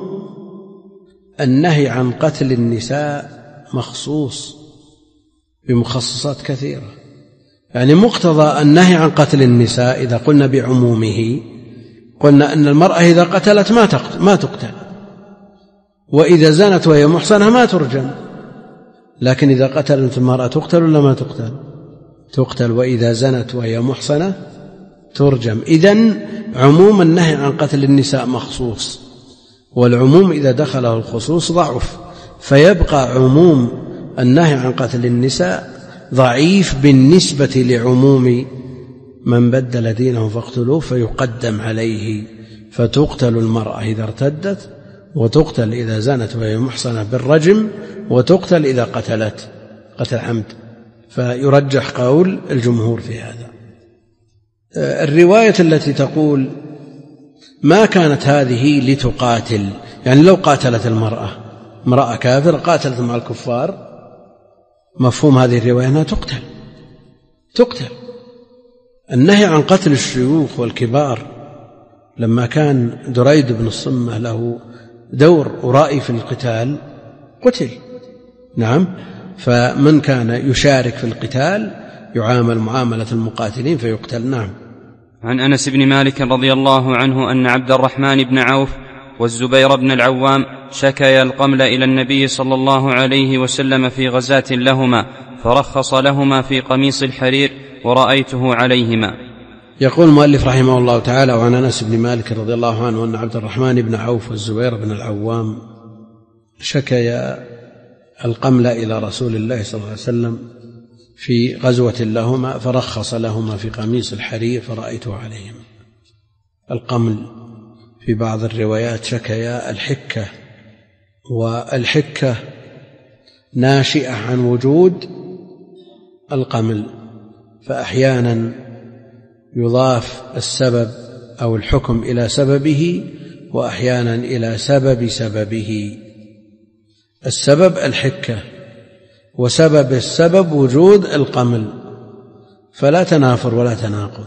النهي عن قتل النساء مخصوص بمخصصات كثيرة. يعني مقتضى النهي عن قتل النساء إذا قلنا بعمومه، قلنا أن المرأة إذا قتلت ما تقتل، وإذا زنت وهي محصنة ما ترجم. لكن إذا قتلت المرأة تقتل ولا ما تقتل؟ تقتل، وإذا زنت وهي محصنة ترجم. إذن عموم النهي عن قتل النساء مخصوص، والعموم إذا دخله الخصوص ضعف، فيبقى عموم النهي عن قتل النساء ضعيف بالنسبة لعموم من بدل دينه فاقتلوه، فيقدم عليه. فتقتل المرأة إذا ارتدت، وتقتل إذا زنت وهي محصنة بالرجم، وتقتل إذا قتلت قتل عمد. فيرجح قول الجمهور في هذا. الرواية التي تقول ما كانت هذه لتقاتل، يعني لو قاتلت المرأة، امرأة كافرة قاتلت مع الكفار، مفهوم هذه الرواية أنها تقتل تقتل. النهي عن قتل الشيوخ والكبار، لما كان دريد بن الصمة له دور ورائي في القتال قتل. نعم، فمن كان يشارك في القتال يعامل معاملة المقاتلين فيقتل. نعم. عن أنس بن مالك رضي الله عنه أن عبد الرحمن بن عوف والزبير بن العوام شكيا القمل إلى النبي صلى الله عليه وسلم في غزاة لهما، فرخص لهما في قميص الحرير ورأيته عليهما. يقول المؤلف رحمه الله تعالى: وعن أنس بن مالك رضي الله عنه أن عبد الرحمن بن عوف والزبير بن العوام شكيا القمل إلى رسول الله صلى الله عليه وسلم في غزوة لهما، فرخص لهما في قميص الحرير فرأيته عليهما. القمل في بعض الروايات شكيا الحكة، والحكة ناشئة عن وجود القمل، فأحيانا يضاف السبب أو الحكم إلى سببه، وأحيانا إلى سبب سببه. السبب الحكة، وسبب السبب وجود القمل، فلا تنافر ولا تناقض.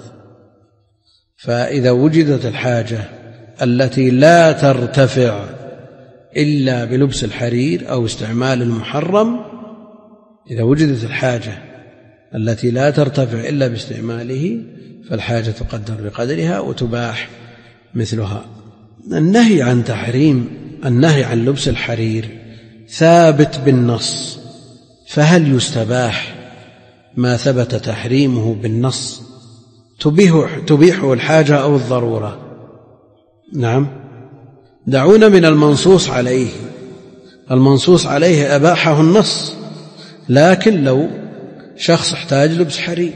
فإذا وجدت الحاجة التي لا ترتفع إلا بلبس الحرير أو استعمال المحرم، إذا وجدت الحاجة التي لا ترتفع إلا باستعماله فالحاجة تقدر بقدرها وتباح مثلها. النهي عن تحريم النهي عن لبس الحرير ثابت بالنص، فهل يستباح ما ثبت تحريمه بالنص تبيح تبيحه الحاجة أو الضرورة. نعم. دعونا من المنصوص عليه، المنصوص عليه أباحه النص، لكن لو شخص احتاج لبس حرير،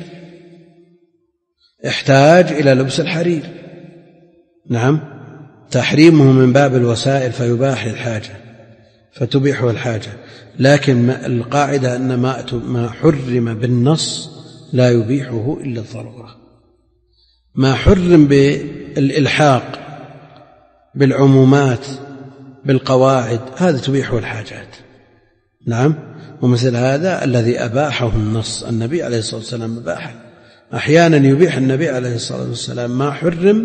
احتاج إلى لبس الحرير، نعم، تحريمه من باب الوسائل فيباح الحاجة فتبيحه الحاجة، لكن القاعدة أن ما حرم بالنص لا يبيحه إلا الضرورة. ما حرم بالإلحاق بالعمومات بالقواعد هذا تبيحه الحاجات. نعم. ومثل هذا الذي أباحه النص النبي عليه الصلاة والسلام أباحه. أحيانا يبيح النبي عليه الصلاة والسلام ما حرم،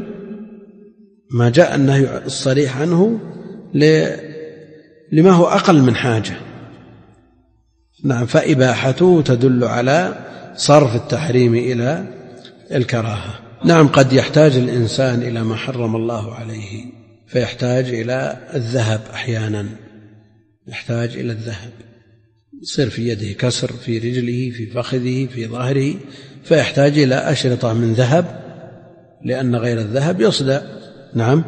ما جاء النهي الصريح عنه لما هو أقل من حاجة. نعم. فإباحته تدل على صرف التحريم إلى الكراهة. نعم. قد يحتاج الإنسان إلى ما حرم الله عليه، فيحتاج إلى الذهب، أحيانا يحتاج إلى الذهب، يصير في يده كسر، في رجله، في فخذه، في ظهره، فيحتاج إلى أشرطة من ذهب لأن غير الذهب يصدع. نعم.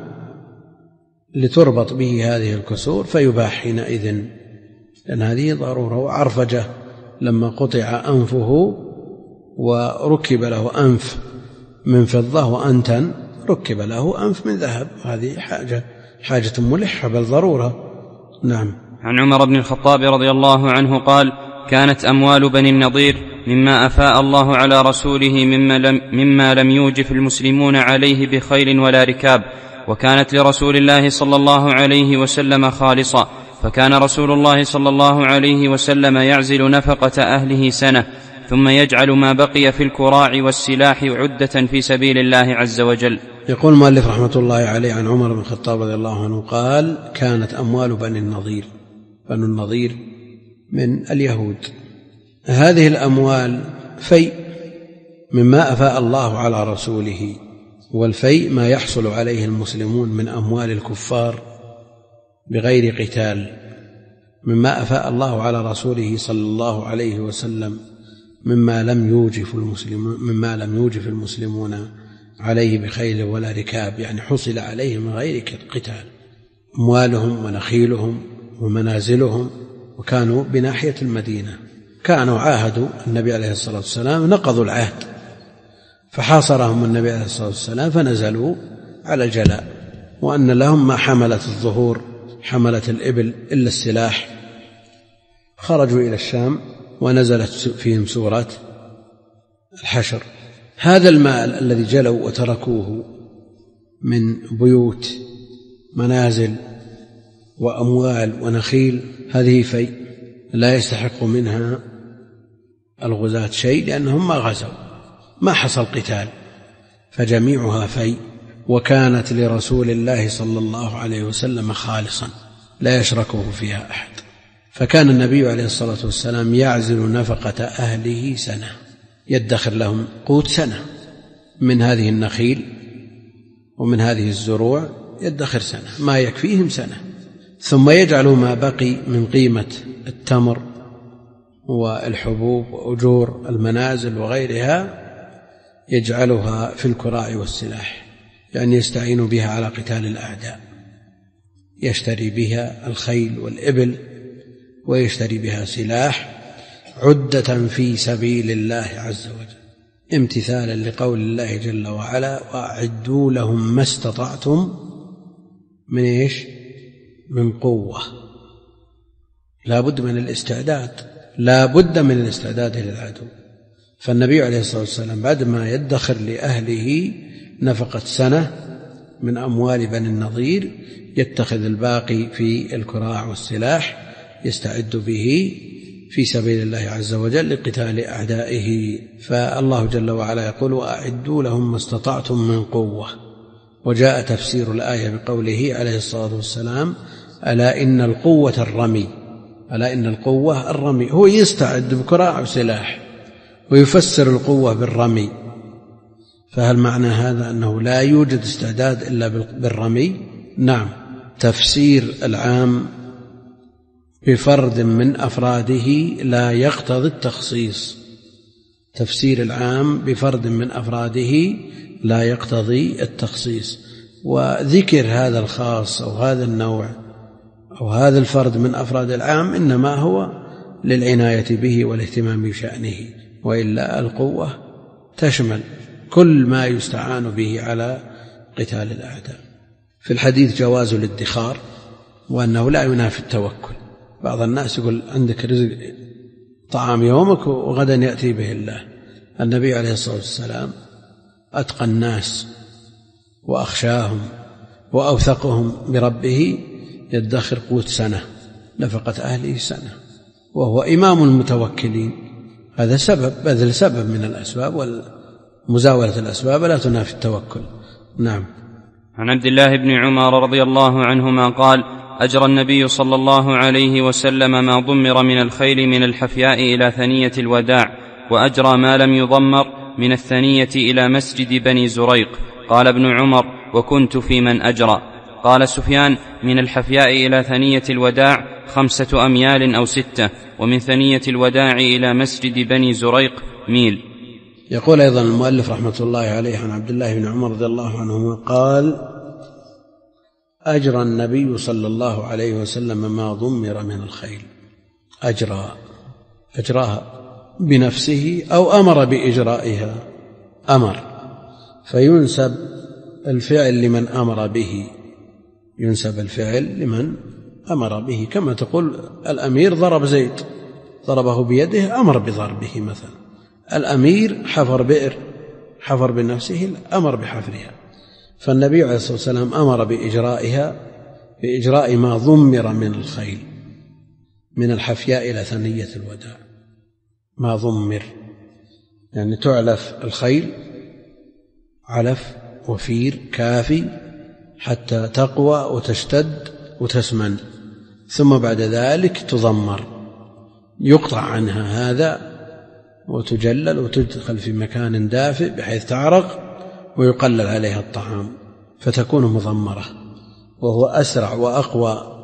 لتربط به هذه الكسور فيباح حينئذ، لأن هذه ضرورة. وعرفجة لما قطع أنفه وركب له أنف من فضة وأنتن ركب له أنف من ذهب، هذه حاجة حاجة ملحة بل ضرورة. نعم. عن عمر بن الخطاب رضي الله عنه قال: كانت أموال بني النضير مما أفاء الله على رسوله مما لم, مما لم يوجف المسلمون عليه بخيل ولا ركاب، وكانت لرسول الله صلى الله عليه وسلم خالصة، فكان رسول الله صلى الله عليه وسلم يعزل نفقة أهله سنة، ثم يجعل ما بقي في الكراع والسلاح عدة في سبيل الله عز وجل. يقول المؤلف رحمة الله عليه عن عمر بن الخطاب رضي الله عنه قال: كانت أموال بني النضير، بنو النضير من اليهود، هذه الأموال فيء مما أفاء الله على رسوله، والفيء ما يحصل عليه المسلمون من أموال الكفار بغير قتال، مما أفاء الله على رسوله صلى الله عليه وسلم مما لم يوجف المسلمون مما لم يوجف المسلمون عليه بخيل ولا ركاب، يعني حصل عليه من غير قتال، أموالهم ونخيلهم ومنازلهم، وكانوا بناحية المدينة، كانوا عاهدوا النبي عليه الصلاة والسلام، نقضوا العهد فحاصرهم النبي عليه الصلاة والسلام فنزلوا على الجلاء، وأن لهم ما حملت الظهور حملت الإبل إلا السلاح، خرجوا إلى الشام ونزلت فيهم سورة الحشر. هذا المال الذي جلوا وتركوه من بيوت منازل وأموال ونخيل هذه في لا يستحق منها الغزاة شيء، لأنهم ما غزوا، ما حصل قتال، فجميعها في، وكانت لرسول الله صلى الله عليه وسلم خالصا لا يشركه فيها أحد. فكان النبي عليه الصلاة والسلام يعزل نفقة أهله سنة، يدخر لهم قوت سنة من هذه النخيل ومن هذه الزروع، يدخر سنة ما يكفيهم سنة، ثم يجعل ما بقي من قيمة التمر والحبوب وأجور المنازل وغيرها يجعلها في الكراع والسلاح، يعني يستعين بها على قتال الأعداء، يشتري بها الخيل والإبل ويشتري بها سلاح عدة في سبيل الله عز وجل، امتثالا لقول الله جل وعلا: وأعدوا لهم ما استطعتم من إيش؟ من قوة. لا بد من الاستعداد، لا بد من الاستعداد للعدو. فالنبي عليه الصلاة والسلام بعد ما يدخر لأهله نفقة سنة من أموال بني النضير يتخذ الباقي في الكراع والسلاح يستعد به في سبيل الله عز وجل لقتال أعدائه. فالله جل وعلا يقول: وأعدوا لهم ما استطعتم من قوة. وجاء تفسير الآية بقوله عليه الصلاة والسلام: ألا إن القوة الرمي، ألا إن القوة الرمي، هو يستعد بكراع وسلاح ويفسر القوة بالرمي. فهل معنى هذا أنه لا يوجد استعداد إلا بالرمي؟ نعم، تفسير العام بفرد من أفراده لا يقتضي التخصيص، تفسير العام بفرد من أفراده لا يقتضي التخصيص، وذكر هذا الخاص أو هذا النوع أو هذا الفرد من أفراد العام إنما هو للعناية به والاهتمام بشأنه، وإلا القوة تشمل كل ما يستعان به على قتال الأعداء. في الحديث جواز الادخار وأنه لا ينافي التوكل. بعض الناس يقول عندك رزق طعام يومك وغدا يأتي به الله. النبي عليه الصلاة والسلام أتقى الناس وأخشاهم وأوثقهم بربه يدخر قوت سنة، نفقة أهله سنة، وهو إمام المتوكلين. هذا سبب بذل سبب من الأسباب، والمزاولة الأسباب لا تنافي التوكل. نعم. عن عبد الله بن عمر رضي الله عنهما قال: أجرى النبي صلى الله عليه وسلم ما ضمر من الخيل من الحفياء إلى ثنية الوداع، وأجرى ما لم يضمر من الثنية إلى مسجد بني زريق. قال ابن عمر: وكنت في من أجرى. قال سفيان: من الحفياء إلى ثنية الوداع خمسة أميال أو ستة، ومن ثنية الوداع إلى مسجد بني زريق ميل. يقول أيضا المؤلف رحمة الله عليه عن عبد الله بن عمر رضي الله عنهما قال: أجرى النبي صلى الله عليه وسلم ما ضمر من الخيل. أجرى أجراها بنفسه أو أمر بإجرائها. أمر، فينسب الفعل لمن أمر به، ينسب الفعل لمن أمر به، كما تقول الأمير ضرب زيد، ضربه بيده، أمر بضربه مثلا. الأمير حفر بئر، حفر بنفسه، أمر بحفرها. فالنبي عليه الصلاة والسلام أمر بإجرائها، بإجراء ما ضمر من الخيل من الحفياء إلى ثنية الوداع. ما ضمر يعني تعلف الخيل علف وفير كافي حتى تقوى وتشتد وتسمن، ثم بعد ذلك تضمر، يقطع عنها هذا وتجلل وتدخل في مكان دافئ بحيث تعرق ويقلل عليها الطعام فتكون مضمرة، وهو أسرع وأقوى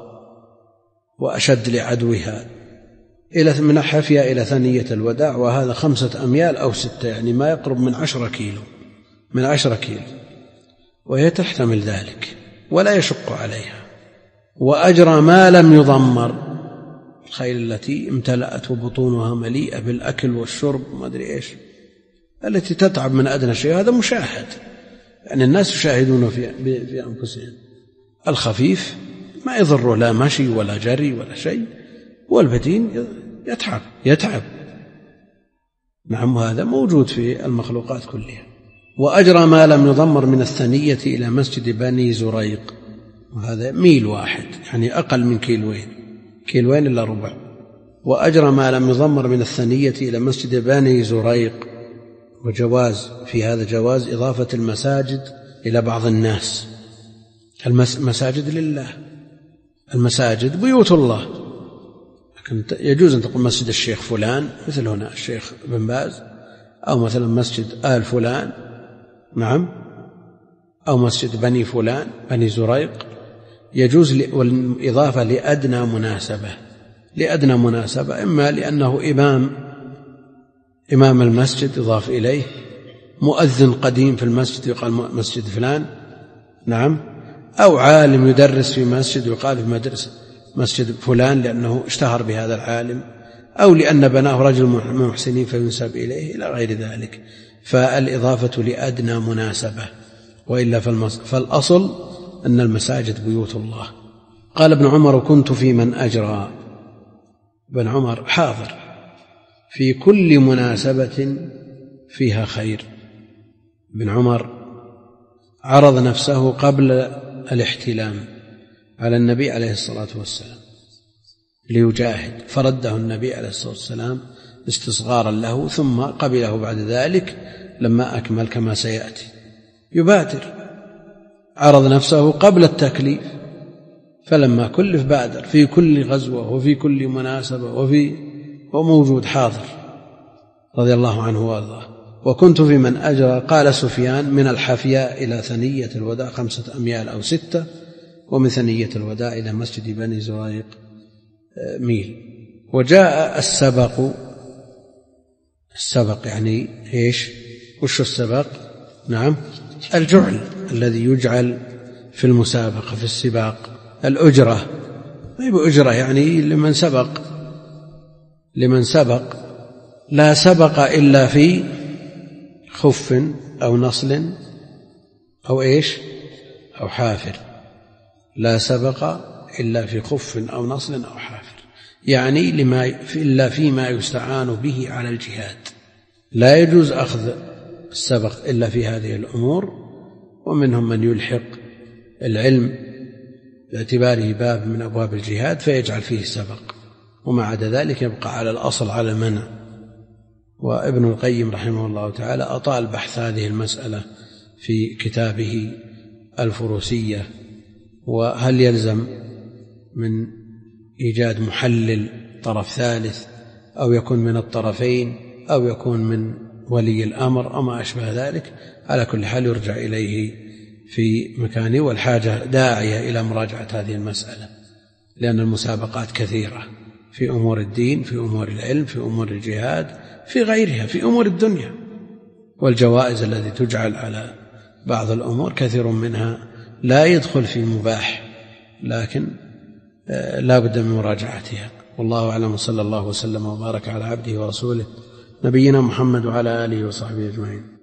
وأشد لعدوها. إلى من الحفياء إلى ثنية الوداع، وهذا خمسة أميال أو ستة، يعني ما يقرب من عشرة كيلو من عشرة كيلو، وهي تحتمل ذلك ولا يشق عليها. وأجرى ما لم يضمر، الخيل التي امتلأت وبطونها مليئة بالأكل والشرب ما أدري إيش، التي تتعب من أدنى شيء، هذا مشاهد، يعني الناس يشاهدون في, في أنفسهم. الخفيف ما يضر لا مشي ولا جري ولا شيء، والبدين يتعب يتعب نعم، هذا موجود في المخلوقات كلها. وأجرى ما لم يضمر من الثنية إلى مسجد بني زريق، وهذا ميل واحد، يعني أقل من كيلوين كيلوين إلا ربع. وأجرى ما لم يضمر من الثنية إلى مسجد بني زريق. وجواز في هذا جواز إضافة المساجد إلى بعض الناس. المساجد لله، المساجد بيوت الله، لكن يجوز أن تقول مسجد الشيخ فلان، مثل هنا الشيخ بن باز، أو مثلا مسجد آل فلان، نعم، أو مسجد بني فلان بني زريق. يجوز الإضافة لأدنى مناسبة، لأدنى مناسبة، إما لأنه إمام إمام المسجد يضاف إليه، مؤذن قديم في المسجد يقال مسجد فلان، نعم، أو عالم يدرس في مسجد يقال في مدرسة مسجد فلان لأنه اشتهر بهذا العالم، أو لأن بناه رجل محسنين فينسب إليه، إلى غير ذلك. فالإضافة لأدنى مناسبة، وإلا فالأصل أن المساجد بيوت الله. قال ابن عمر: كنت في من أجرى. ابن عمر حاضر في كل مناسبة فيها خير. ابن عمر عرض نفسه قبل الاحتلام على النبي عليه الصلاة والسلام ليجاهد، فرده النبي عليه الصلاة والسلام استصغارا له، ثم قبله بعد ذلك لما أكمل كما سيأتي. يبادر، عرض نفسه قبل التكليف، فلما كلف بادر في كل غزوة وفي كل مناسبة، وفي وموجود حاضر رضي الله عنه وارضاه. وكنت في من أجرى. قال سفيان: من الحفياء إلى ثنية الوداع خمسة أميال أو ستة، ومن ثنية الوداع إلى مسجد بني زريق ميل. وجاء السبق، السبق يعني إيش؟ وش السبق؟ نعم الجعل الذي يجعل في المسابقة في السباق. الأجرة ما هي أجرة يعني لمن سبق، لمن سبق. لا سبق إلا في خف أو نصل أو إيش أو حافر. لا سبق إلا في خف أو نصل أو حافر، يعني لما إلا فيما يستعان به على الجهاد. لا يجوز أخذ السبق إلا في هذه الأمور. ومنهم من يلحق العلم باعتباره باب من أبواب الجهاد فيجعل فيه السبق، وما عدا ذلك يبقى على الأصل على المنع. وابن القيم رحمه الله تعالى أطال بحث هذه المسألة في كتابه الفروسية. وهل يلزم من إيجاد محلل طرف ثالث أو يكون من الطرفين أو يكون من ولي الأمر أو ما أشبه ذلك؟ على كل حال يرجع إليه في مكانه، والحاجة داعية إلى مراجعة هذه المسألة، لأن المسابقات كثيرة في أمور الدين، في أمور العلم، في أمور الجهاد، في غيرها، في أمور الدنيا. والجوائز التي تجعل على بعض الأمور كثير منها لا يدخل في مباح، لكن لا بد من مراجعتها. والله أعلم، صلى الله وسلم وبارك على عبده ورسوله نبينا محمد وعلى آله وصحبه أجمعين.